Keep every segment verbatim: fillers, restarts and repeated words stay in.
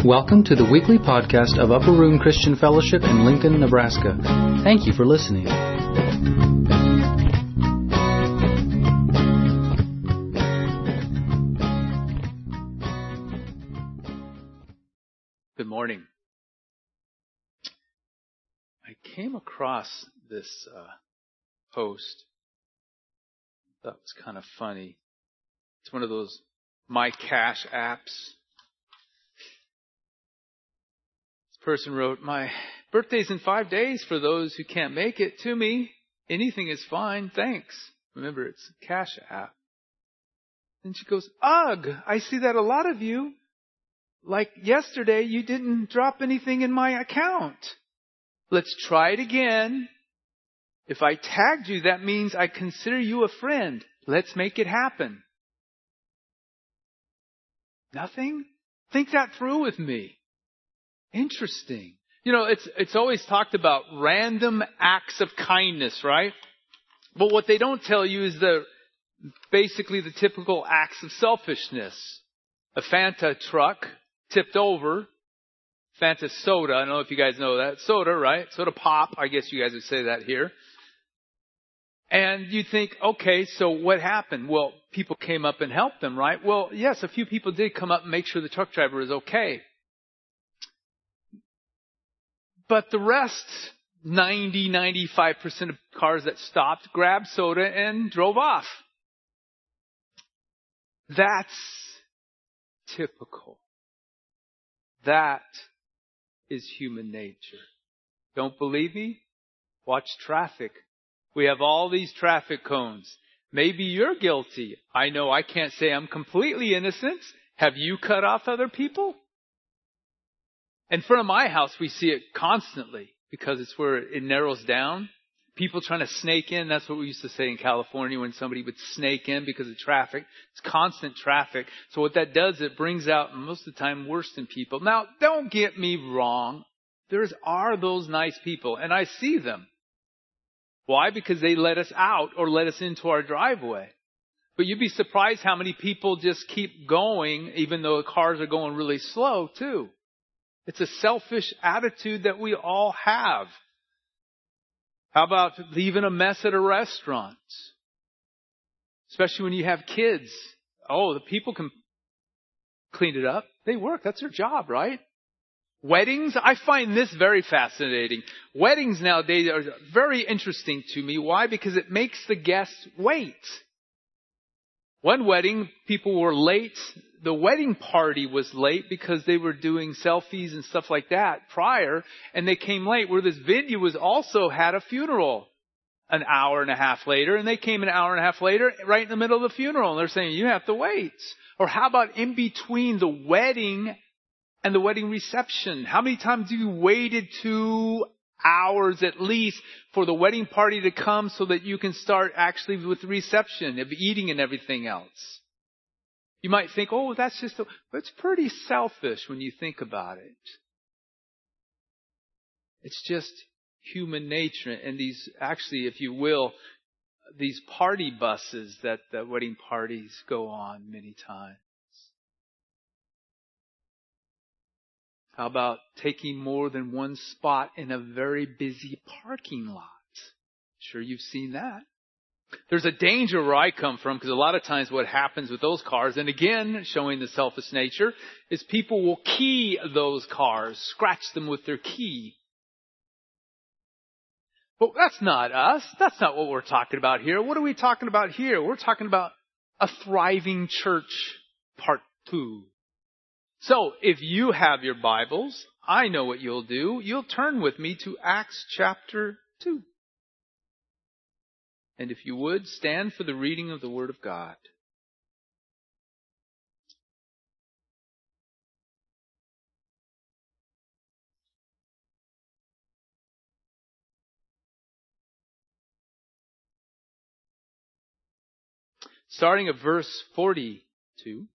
Welcome to the weekly podcast of Upper Room Christian Fellowship in Lincoln, Nebraska. Thank you for listening. Good morning. I came across this uh, post. That was kind of funny. It's one of those My Cash apps. Person wrote, "My birthday's in five days for those who can't make it to me. Anything is fine, thanks." Remember, it's a Cash app. And she goes, "Ugh, I see that a lot of you, like yesterday, you didn't drop anything in my account. Let's try it again. If I tagged you, that means I consider you a friend. Let's make it happen." Nothing? Think that through with me. Interesting. You know, it's it's always talked about random acts of kindness, right? But what they don't tell you is the basically the typical acts of selfishness. A Fanta truck tipped over. Fanta soda. I don't know if you guys know that. Soda, right? Soda pop. I guess you guys would say that here. And you think, okay, so what happened? Well, people came up and helped them, right? Well, yes, a few people did come up and make sure the truck driver is okay. But the rest, ninety, ninety-five percent of cars that stopped, grabbed soda and drove off. That's typical. That is human nature. Don't believe me? Watch traffic. We have all these traffic cones. Maybe you're guilty. I know I can't say I'm completely innocent. Have you cut off other people? In front of my house, we see it constantly because it's where it narrows down. People trying to snake in. That's what we used to say in California when somebody would snake in because of traffic. It's constant traffic. So what that does, it brings out, most of the time, worse than people. Now, don't get me wrong. There are those nice people, and I see them. Why? Because they let us out or let us into our driveway. But you'd be surprised how many people just keep going even though the cars are going really slow, too. It's a selfish attitude that we all have. How about leaving a mess at a restaurant? Especially when you have kids. Oh, the people can clean it up. They work. That's their job, right? Weddings, I find this very fascinating. Weddings nowadays are very interesting to me. Why? Because it makes the guests wait. One wedding, people were late. The wedding party was late because they were doing selfies and stuff like that prior, and they came late. Where this venue was also had a funeral an hour and a half later, and they came an hour and a half later right in the middle of the funeral, and they're saying, you have to wait. Or how about in between the wedding and the wedding reception? How many times have you waited two hours at least for the wedding party to come so that you can start actually with the reception of eating and everything else? You might think, oh, that's just, a, but it's pretty selfish when you think about it. It's just human nature. And these, actually, if you will, these party buses that the wedding parties go on many times. How about taking more than one spot in a very busy parking lot? Sure, you've seen that. There's a danger where I come from because a lot of times what happens with those cars, and again, showing the selfish nature, is people will key those cars, scratch them with their key. But that's not us. That's not what we're talking about here. What are we talking about here? We're talking about a thriving church, part two. So, if you have your Bibles, I know what you'll do. You'll turn with me to Acts chapter two. And if you would, stand for the reading of the Word of God. Starting at verse forty-two.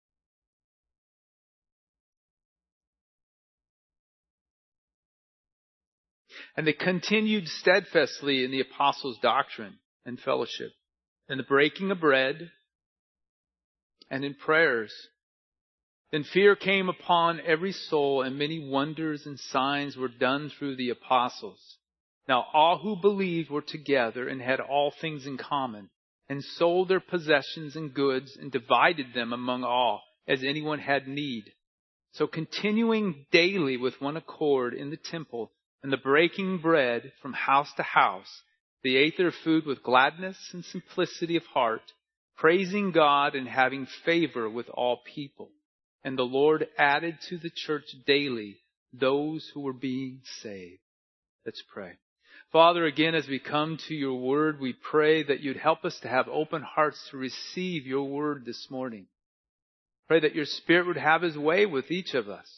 And they continued steadfastly in the apostles' doctrine and fellowship, and the breaking of bread, and in prayers. Then fear came upon every soul, and many wonders and signs were done through the apostles. Now all who believed were together and had all things in common, and sold their possessions and goods and divided them among all, as anyone had need. So continuing daily with one accord in the temple, and the breaking bread from house to house, they ate their food with gladness and simplicity of heart, praising God and having favor with all people. And the Lord added to the church daily those who were being saved. Let's pray. Father, again, as we come to your word, we pray that you'd help us to have open hearts to receive your word this morning. Pray that your Spirit would have his way with each of us.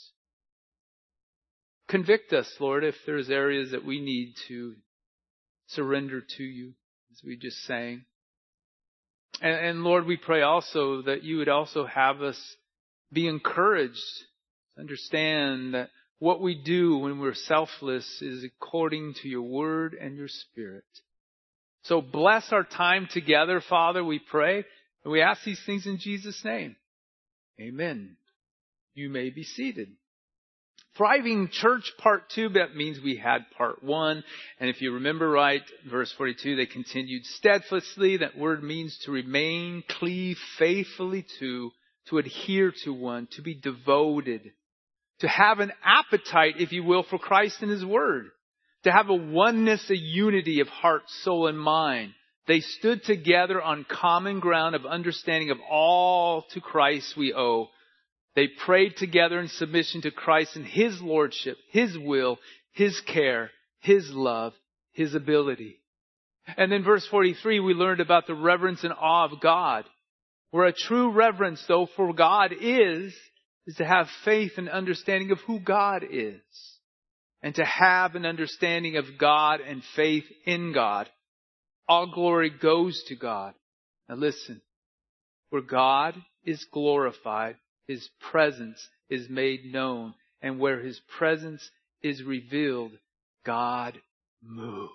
Convict us, Lord, if there's areas that we need to surrender to you, as we just sang. And, and Lord, we pray also that you would also have us be encouraged to understand that what we do when we're selfless is according to your word and your Spirit. So bless our time together, Father, we pray. And we ask these things in Jesus' name. Amen. You may be seated. Thriving Church Part two, that means we had Part one. And if you remember right, verse forty-two, they continued steadfastly. That word means to remain, cleave faithfully to, to adhere to one, to be devoted, to have an appetite, if you will, for Christ and his word, to have a oneness, a unity of heart, soul, and mind. They stood together on common ground of understanding of all to Christ we owe. They prayed together in submission to Christ and his lordship, his will, his care, his love, his ability. And then verse forty-three, we learned about the reverence and awe of God. Where a true reverence, though, for God is, is to have faith and understanding of who God is. And to have an understanding of God and faith in God. All glory goes to God. Now listen, where God is glorified, his presence is made known. And where his presence is revealed, God moves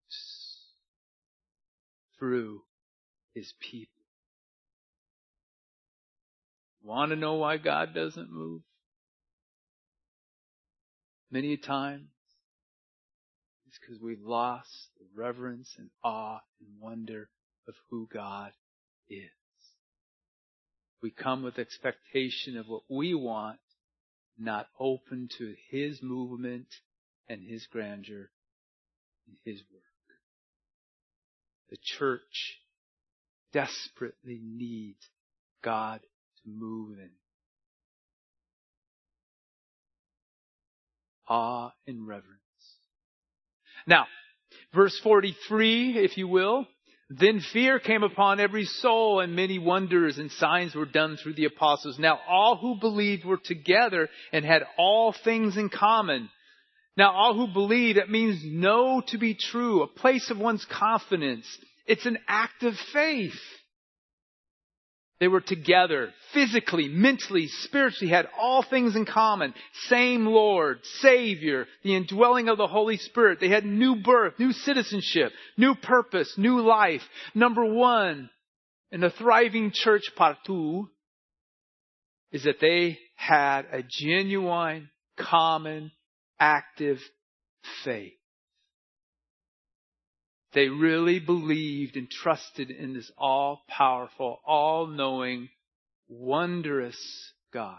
through his people. Want to know why God doesn't move? Many a time, it's because we've lost the reverence and awe and wonder of who God is. We come with expectation of what we want, not open to his movement and his grandeur and his work. The church desperately needs God to move in. Awe and reverence. Now, verse forty-three, if you will. Then fear came upon every soul, and many wonders and signs were done through the apostles. Now all who believed were together and had all things in common. Now all who believe, that means know to be true, a place of one's confidence. It's an act of faith. They were together, physically, mentally, spiritually, had all things in common. Same Lord, Savior, the indwelling of the Holy Spirit. They had new birth, new citizenship, new purpose, new life. Number one, in the thriving church, part two, is that they had a genuine, common, active faith. They really believed and trusted in this all-powerful, all-knowing, wondrous God.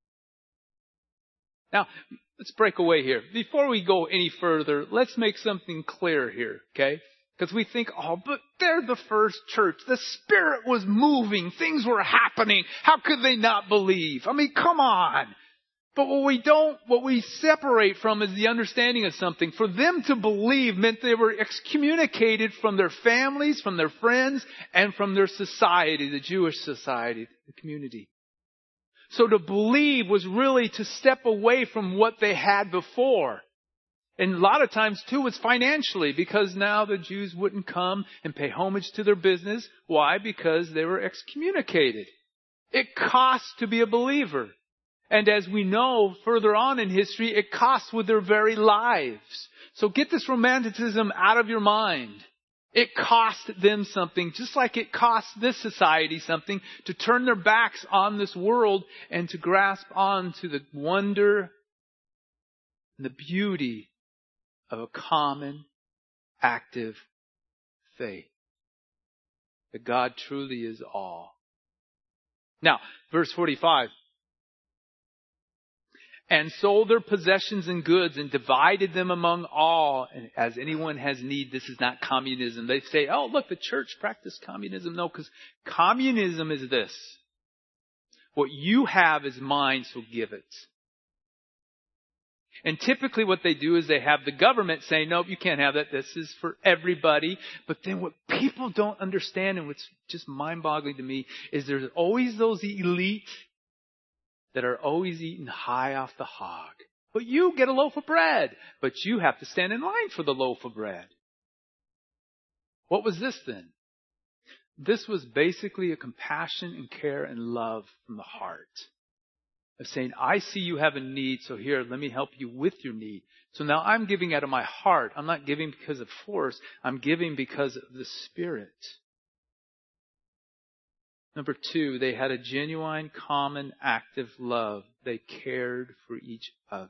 Now, let's break away here. Before we go any further, let's make something clear here, okay? Because we think, oh, but they're the first church. The Spirit was moving. Things were happening. How could they not believe? I mean, come on. But what we don't, what we separate from is the understanding of something. For them to believe meant they were excommunicated from their families, from their friends, and from their society, the Jewish society, the community. So to believe was really to step away from what they had before. And a lot of times too was financially, because now the Jews wouldn't come and pay homage to their business. Why? Because they were excommunicated. It costs to be a believer. And as we know further on in history, it costs with their very lives. So get this romanticism out of your mind. It cost them something, just like it cost this society something, to turn their backs on this world and to grasp on to the wonder and the beauty of a common, active faith. That God truly is all. Now, verse forty-five. And sold their possessions and goods and divided them among all. And as anyone has need, this is not communism. They say, oh, look, the church practiced communism. No, because communism is this. What you have is mine, so give it. And typically what they do is they have the government say, nope, you can't have that. This is for everybody. But then what people don't understand, and what's just mind-boggling to me, is there's always those elite that are always eating high off the hog. But you get a loaf of bread. But you have to stand in line for the loaf of bread. What was this then? This was basically a compassion and care and love from the heart. Of saying, I see you have a need, so here, let me help you with your need. So now I'm giving out of my heart. I'm not giving because of force. I'm giving because of the Spirit. Number two, they had a genuine, common, active love. They cared for each other.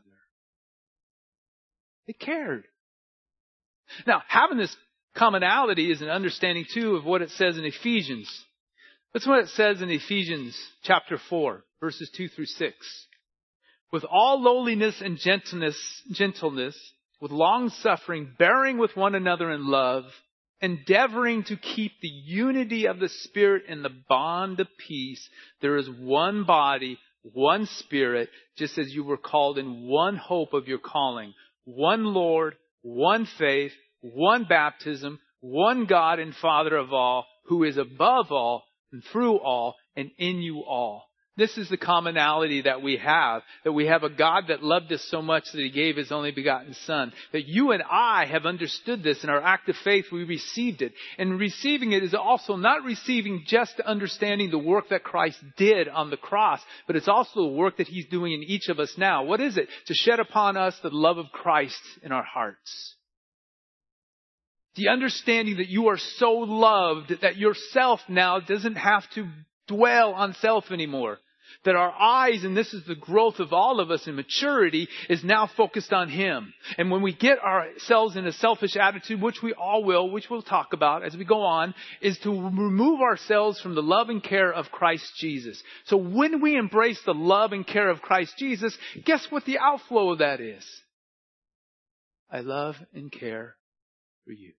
They cared. Now, having this commonality is an understanding, too, of what it says in Ephesians. That's what it says in Ephesians chapter four, verses two through six. With all lowliness and gentleness, gentleness, with long suffering, bearing with one another in love, endeavoring to keep the unity of the Spirit in the bond of peace. There is one body, one Spirit, just as you were called in one hope of your calling. One Lord, one faith, one baptism, one God and Father of all, who is above all and through all and in you all. This is the commonality that we have, that we have a God that loved us so much that He gave His only begotten Son. That you and I have understood this in our act of faith. We received it. And receiving it is also not receiving just understanding the work that Christ did on the cross, but it's also the work that He's doing in each of us now. What is it? To shed upon us the love of Christ in our hearts. The understanding that you are so loved that yourself now doesn't have to dwell on self anymore. That our eyes, and this is the growth of all of us in maturity, is now focused on Him. And when we get ourselves in a selfish attitude, which we all will, which we'll talk about as we go on, is to remove ourselves from the love and care of Christ Jesus. So when we embrace the love and care of Christ Jesus, guess what the outflow of that is? I love and care for you.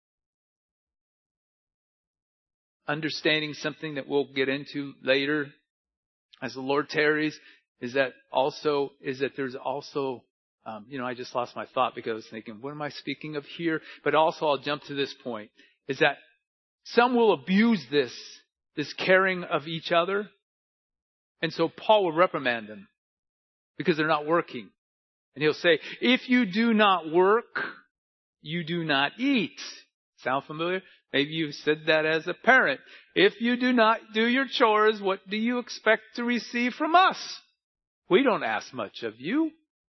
Understanding something that we'll get into later as the Lord tarries is that also, is that there's also, um, you know, I just lost my thought because I was thinking, what am I speaking of here? But also I'll jump to this point, is that some will abuse this, this caring of each other. And so Paul will reprimand them because they're not working. And he'll say, if you do not work, you do not eat. Sound familiar? Maybe you've said that as a parent. If you do not do your chores, what do you expect to receive from us? We don't ask much of you.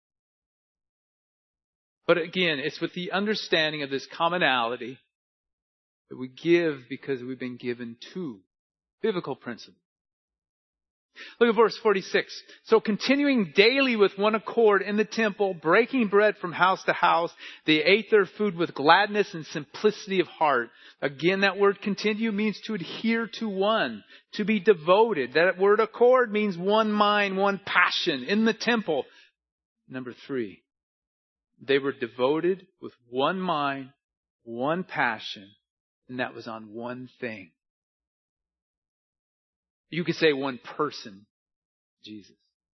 But again, it's with the understanding of this commonality that we give because we've been given to. Biblical principle. Look at verse forty-six. So continuing daily with one accord in the temple, breaking bread from house to house, they ate their food with gladness and simplicity of heart. Again, that word continue means to adhere to one, to be devoted. That word accord means one mind, one passion in the temple. Number three, they were devoted with one mind, one passion, and that was on one thing. You could say one person, Jesus.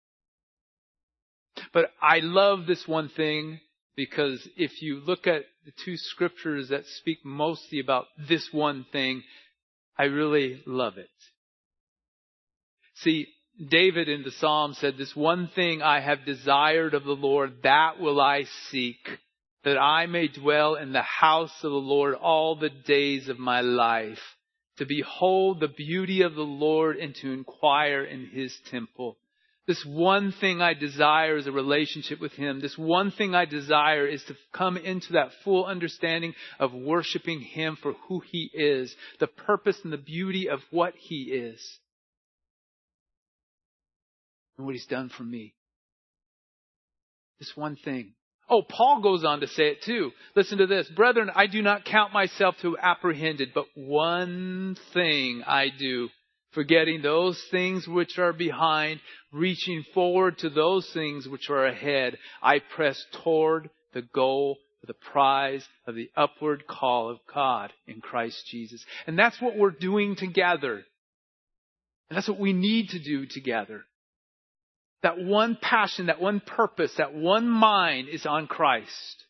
But I love this one thing because if you look at the two scriptures that speak mostly about this one thing, I really love it. See, David in the Psalm said, this one thing I have desired of the Lord, that will I seek, that I may dwell in the house of the Lord all the days of my life, to behold the beauty of the Lord and to inquire in His temple. This one thing I desire is a relationship with Him. This one thing I desire is to come into that full understanding of worshiping Him for who He is, the purpose and the beauty of what He is, and what He's done for me. This one thing. Oh, Paul goes on to say it too. Listen to this. Brethren, I do not count myself to have apprehended, but one thing I do, forgetting those things which are behind, reaching forward to those things which are ahead, I press toward the goal for the prize of the upward call of God in Christ Jesus. And that's what we're doing together. And that's what we need to do together. That one passion, that one purpose, that one mind is on Christ.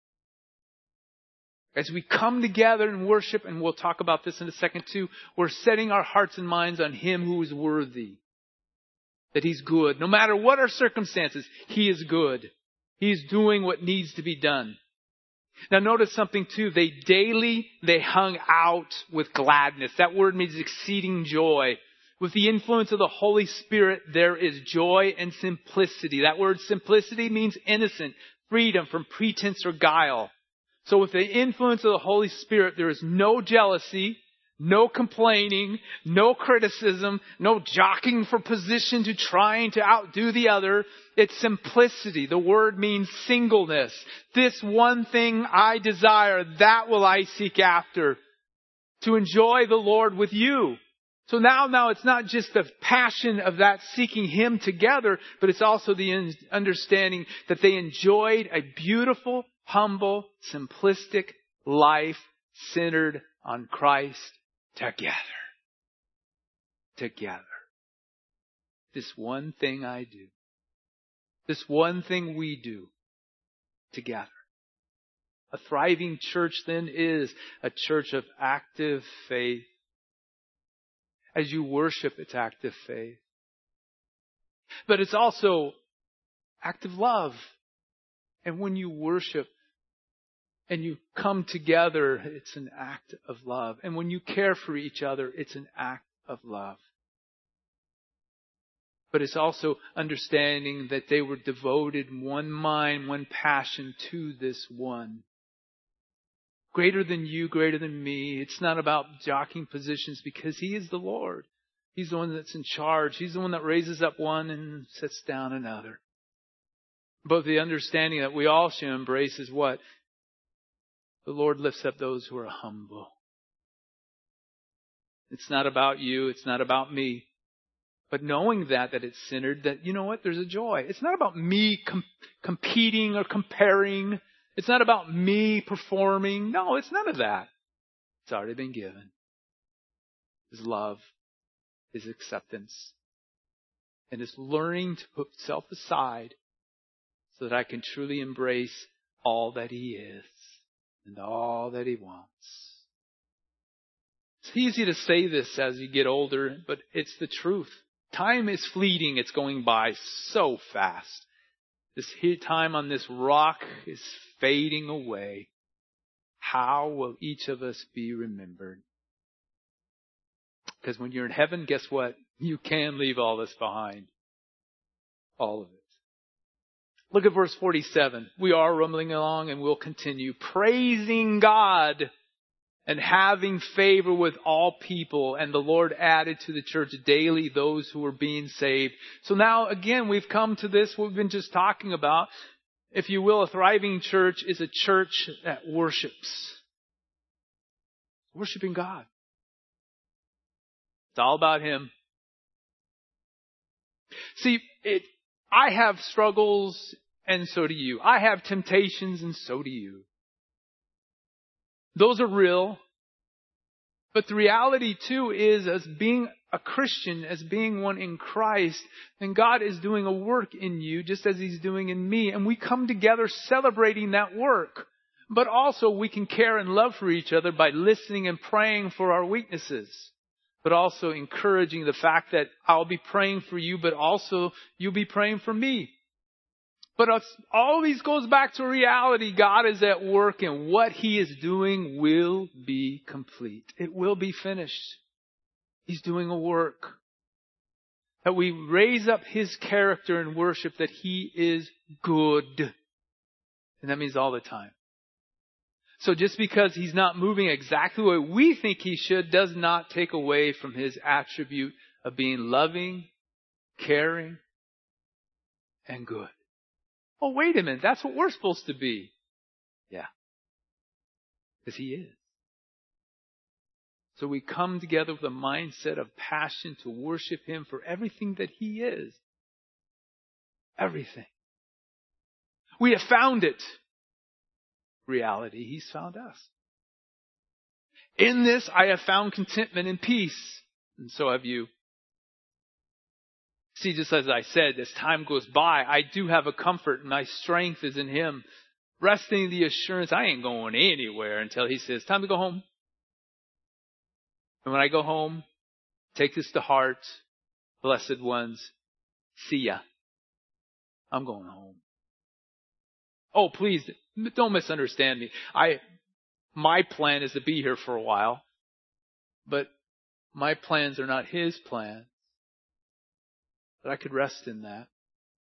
As we come together and worship, and we'll talk about this in a second too, we're setting our hearts and minds on Him who is worthy. That He's good. No matter what our circumstances, He is good. He's doing what needs to be done. Now notice something too. They daily, they hung out with gladness. That word means exceeding joy. With the influence of the Holy Spirit, there is joy and simplicity. That word simplicity means innocent, freedom from pretense or guile. So with the influence of the Holy Spirit, there is no jealousy, no complaining, no criticism, no jockeying for position to trying to outdo the other. It's simplicity. The word means singleness. This one thing I desire, that will I seek after. To enjoy the Lord with you. So now, now it's not just the passion of that seeking Him together, but it's also the understanding that they enjoyed a beautiful, humble, simplistic life centered on Christ together. Together. This one thing I do. This one thing we do together. A thriving church then is a church of active faith. As you worship, it's active faith. But it's also active love. And when you worship and you come together, it's an act of love. And when you care for each other, it's an act of love. But it's also understanding that they were devoted, one mind, one passion to this one. Greater than you, greater than me. It's not about jockeying positions because He is the Lord. He's the one that's in charge. He's the one that raises up one and sets down another. But the understanding that we all should embrace is what? The Lord lifts up those who are humble. It's not about you. It's not about me. But knowing that, that it's centered, that, you know what? There's a joy. It's not about me com- competing or comparing. It's not about me performing. No, it's none of that. It's already been given. His love, His acceptance, and His learning to put self aside so that I can truly embrace all that He is and all that He wants. It's easy to say this as you get older, but it's the truth. Time is fleeting. It's going by so fast. This time on this rock is fading away. How will each of us be remembered? Because when you're in heaven, guess what? You can leave all this behind. All of it. Look at verse forty-seven. We are rumbling along and we'll continue. Praising God and having favor with all people. And the Lord added to the church daily those who were being saved. So now again, we've come to this, what we've been just talking about. If you will, a thriving church is a church that worships. Worshiping God. It's all about Him. See, it, I have struggles and so do you. I have temptations and so do you. Those are real. But the reality too is, as being a Christian, as being one in Christ, then God is doing a work in you just as He's doing in me. And we come together celebrating that work. But also we can care and love for each other by listening and praying for our weaknesses. But also encouraging the fact that I'll be praying for you, but also you'll be praying for me. But all these goes back to reality. God is at work and what He is doing will be complete. It will be finished. He's doing a work. That we raise up His character in worship, that He is good. And that means all the time. So just because He's not moving exactly the way we think He should does not take away from His attribute of being loving, caring, and good. Oh, wait a minute. That's what we're supposed to be. Yeah. Because He is. So we come together with a mindset of passion to worship Him for everything that He is. Everything. We have found it. Reality, He's found us. In this, I have found contentment and peace. And so have you. See, just as I said, as time goes by, I do have a comfort, and my strength is in Him. Resting in the assurance, I ain't going anywhere until He says, time to go home. And when I go home, take this to heart, blessed ones, see ya. I'm going home. Oh, please, don't misunderstand me. I, my plan is to be here for a while, but my plans are not His plans. But I could rest in that.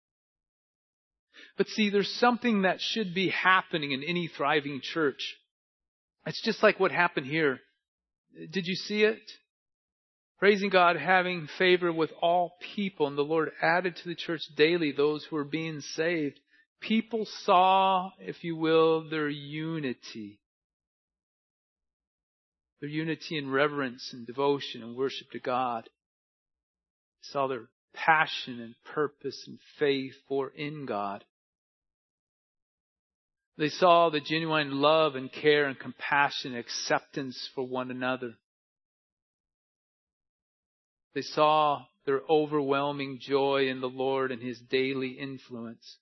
But see, there's something that should be happening in any thriving church. It's just like what happened here. Did you see it? Praising God, having favor with all people, and the Lord added to the church daily those who were being saved. People saw, if you will, their unity. Their unity in reverence and devotion and worship to God. Saw their passion and purpose and faith for in God. They saw the genuine love and care and compassion and acceptance for one another. They saw their overwhelming joy in the Lord and His daily influence.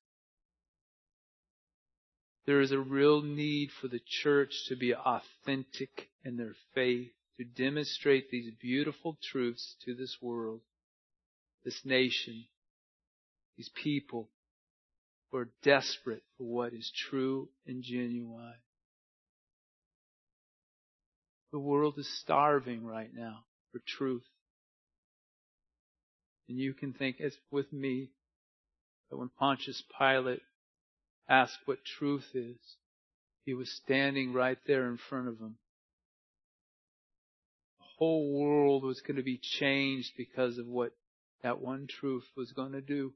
There is a real need for the church to be authentic in their faith, to demonstrate these beautiful truths to this world, this nation, these people who are desperate for what is true and genuine. The world is starving right now for truth. And you can think, as with me, that when Pontius Pilate asked what truth is, he was standing right there in front of him. The whole world was going to be changed because of what that one truth was going to do.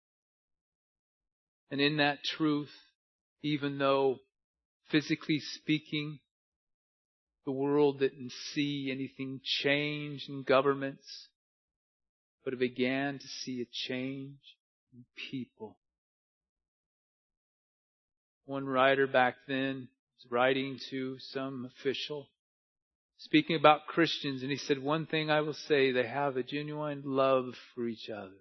And in that truth, even though physically speaking, the world didn't see anything change in governments, but it began to see a change in people. One writer back then was writing to some official, speaking about Christians, and he said, one thing I will say, they have a genuine love for each other.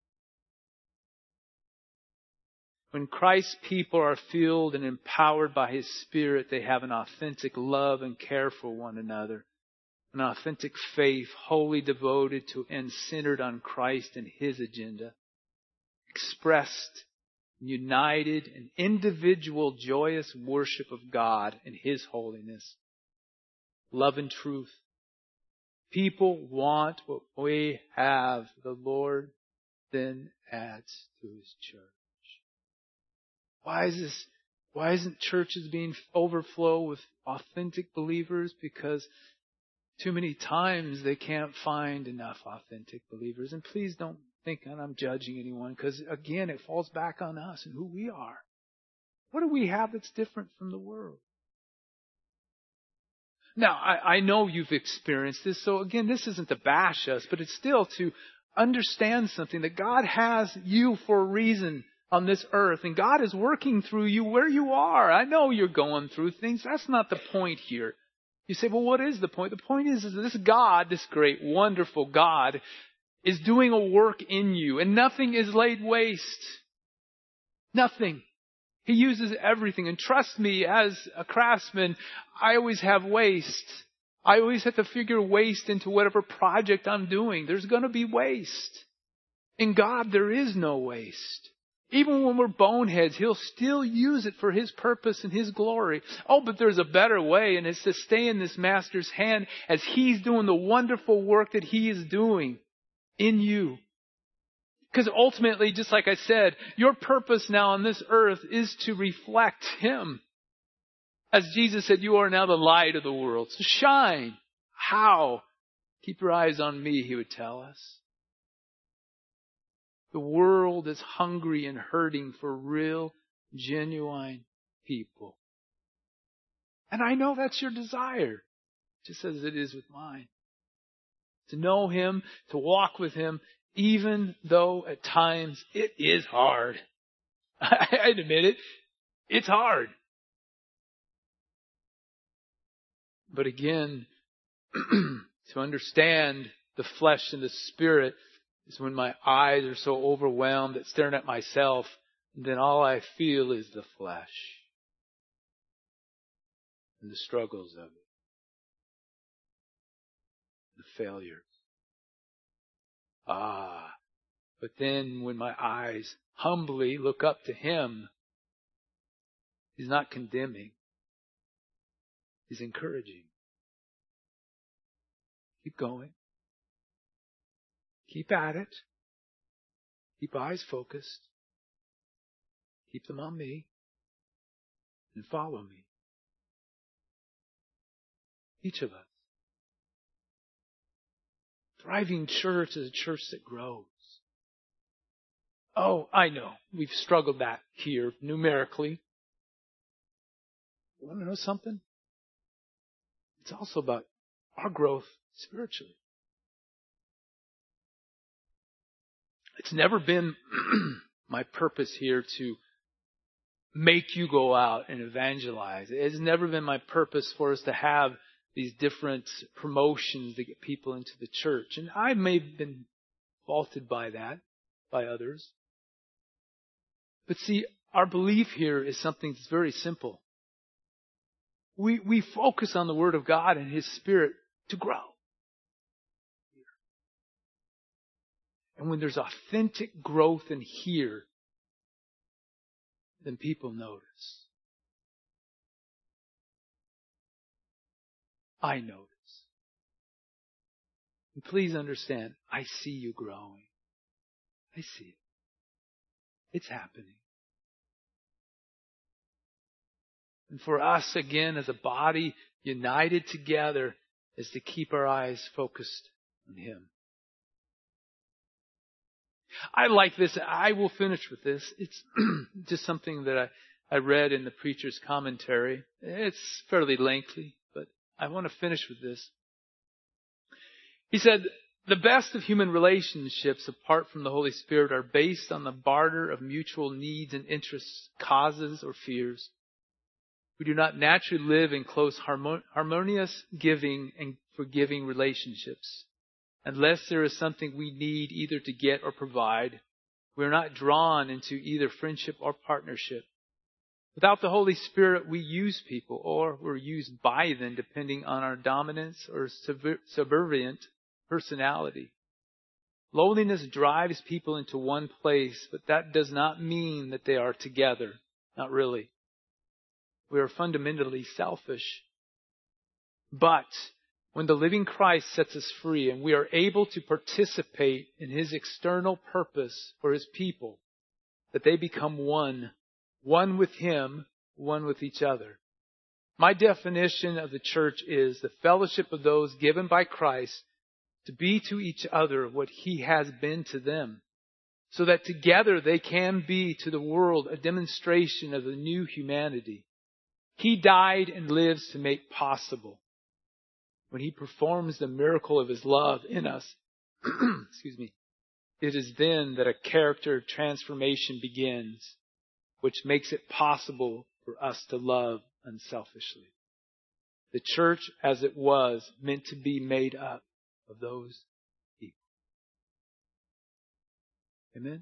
When Christ's people are filled and empowered by His Spirit, they have an authentic love and care for one another. An authentic faith, wholly devoted to and centered on Christ and His agenda. Expressed, united, in individual joyous worship of God and His holiness. Love and truth. People want what we have. The Lord then adds to His church. Why is this? Why isn't churches being overflow with authentic believers? Because too many times they can't find enough authentic believers. And please don't think that I'm judging anyone, because again, it falls back on us and who we are. What do we have that's different from the world? Now, I, I know you've experienced this, so again, this isn't to bash us, but it's still to understand something, that God has you for a reason on this earth, and God is working through you where you are. I know you're going through things. That's not the point here. You say, well, what is the point? The point is, is that this God, this great, wonderful God, is doing a work in you, and nothing is laid waste. Nothing. He uses everything. And trust me, as a craftsman, I always have waste. I always have to figure waste into whatever project I'm doing. There's going to be waste. In God, there is no waste. Even when we're boneheads, He'll still use it for His purpose and His glory. Oh, but there's a better way, and it's to stay in this Master's hand as He's doing the wonderful work that He is doing in you. Because ultimately, just like I said, your purpose now on this earth is to reflect Him. As Jesus said, you are now the light of the world. So shine. How? Keep your eyes on me, He would tell us. The world is hungry and hurting for real, genuine people. And I know that's your desire, just as it is with mine. To know Him, to walk with Him, even though at times it is hard. I admit it. It's hard. But again, to understand the flesh and the spirit is when my eyes are so overwhelmed at staring at myself, and then all I feel is the flesh and the struggles of it, the failures. Ah, but then when my eyes humbly look up to Him, He's not condemning. He's encouraging. Keep going. Keep at it. Keep eyes focused. Keep them on me. And follow me. Each of us. Thriving church is a church that grows. Oh, I know. We've struggled that here numerically. You want to know something? It's also about our growth spiritually. It's never been my purpose here to make you go out and evangelize. It has never been my purpose for us to have these different promotions to get people into the church. And I may have been faulted by that, by others. But see, our belief here is something that's very simple. We, we focus on the Word of God and His Spirit to grow. And when there's authentic growth in here, then people notice. I notice. And please understand, I see you growing. I see it. It's happening. And for us, again, as a body, united together, is to keep our eyes focused on Him. I like this. I will finish with this. It's just something that I, I read in the preacher's commentary. It's fairly lengthy, but I want to finish with this. He said, the best of human relationships apart from the Holy Spirit are based on the barter of mutual needs and interests, causes or fears. We do not naturally live in close harmonious giving and forgiving relationships. Unless there is something we need either to get or provide, we are not drawn into either friendship or partnership. Without the Holy Spirit, we use people or we're used by them depending on our dominance or subservient personality. Loneliness drives people into one place, but that does not mean that they are together. Not really. We are fundamentally selfish. But when the living Christ sets us free and we are able to participate in His external purpose for His people, that they become one, one with Him, one with each other. My definition of the church is the fellowship of those given by Christ to be to each other what He has been to them, so that together they can be to the world a demonstration of the new humanity. He died and lives to make possible. When He performs the miracle of His love in us, excuse me, it is then that a character transformation begins, which makes it possible for us to love unselfishly. The church, as it was, meant to be made up of those people. Amen?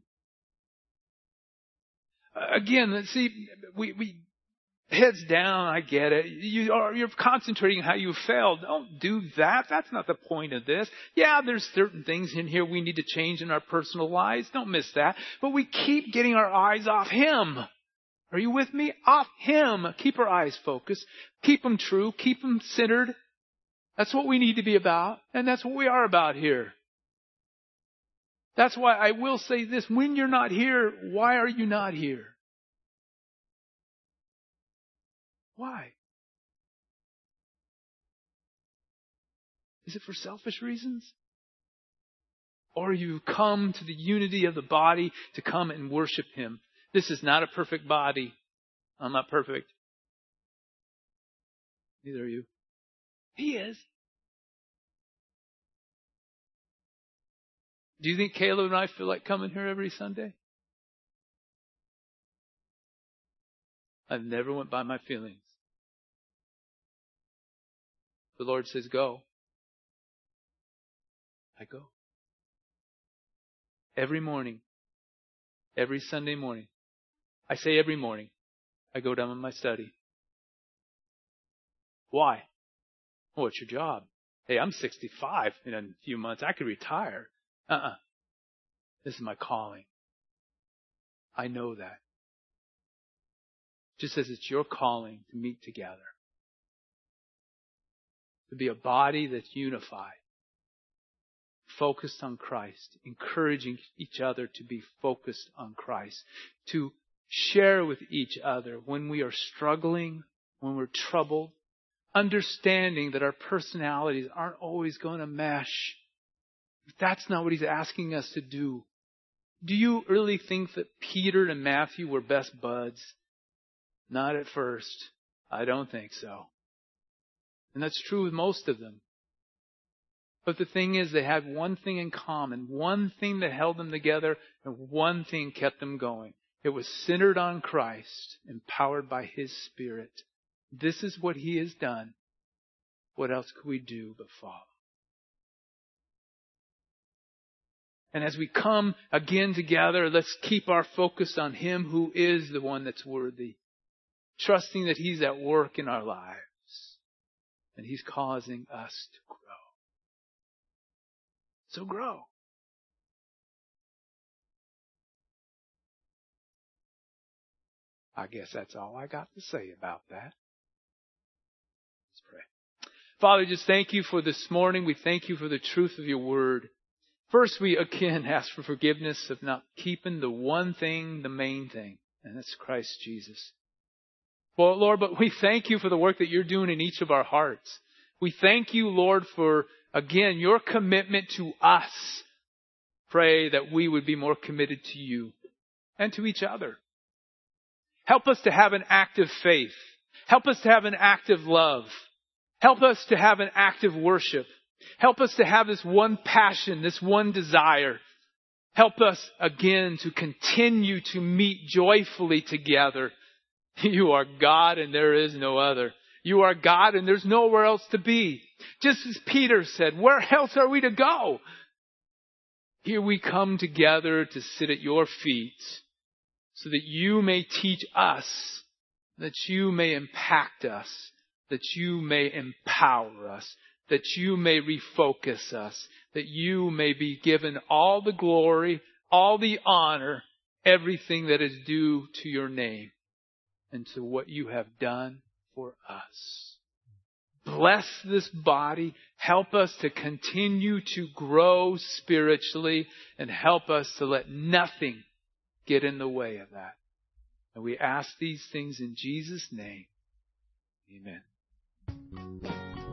Again, let's see, we, we, heads down, I get it. You are, you're concentrating on how you failed. Don't do that. That's not the point of this. Yeah, there's certain things in here we need to change in our personal lives. Don't miss that. But we keep getting our eyes off Him. Are you with me? Off Him. Keep our eyes focused. Keep them true. Keep them centered. That's what we need to be about. And that's what we are about here. That's why I will say this. When you're not here, why are you not here? Why? Is it for selfish reasons? Or you come to the unity of the body to come and worship Him? This is not a perfect body. I'm not perfect. Neither are you. He is. Do you think Caleb and I feel like coming here every Sunday? I've never went by my feelings. The Lord says, go. I go. Every morning. Every Sunday morning. I say every morning. I go down in my study. Why? Oh, it's your job. Hey, I'm sixty-five in a few months. I could retire. Uh-uh. This is my calling. I know that. Just as it's your calling to meet together. To be a body that's unified. Focused on Christ. Encouraging each other to be focused on Christ. To share with each other when we are struggling, when we're troubled. Understanding that our personalities aren't always going to mesh. That's not what He's asking us to do. Do you really think that Peter and Matthew were best buds? Not at first. I don't think so. And that's true with most of them. But the thing is, they had one thing in common. One thing that held them together, and one thing kept them going. It was centered on Christ, empowered by His Spirit. This is what He has done. What else could we do but follow? And as we come again together, let's keep our focus on Him who is the one that's worthy. Trusting that He's at work in our lives. And He's causing us to grow. So grow. I guess that's all I got to say about that. Let's pray. Father, just thank You for this morning. We thank You for the truth of Your word. First, we again ask for forgiveness of not keeping the one thing, the main thing, and that's Christ Jesus. Well, Lord, but we thank You for the work that You're doing in each of our hearts. We thank You, Lord, for, again, Your commitment to us. Pray that we would be more committed to You and to each other. Help us to have an active faith. Help us to have an active love. Help us to have an active worship. Help us to have this one passion, this one desire. Help us again to continue to meet joyfully together. You are God and there is no other. You are God and there's nowhere else to be. Just as Peter said, where else are we to go? Here we come together to sit at Your feet so that You may teach us, that You may impact us, that You may empower us, that You may refocus us, that You may be given all the glory, all the honor, everything that is due to Your name and to what You have done for us. Bless this body. Help us to continue to grow spiritually and help us to let nothing get in the way of that. And we ask these things in Jesus' name. Amen.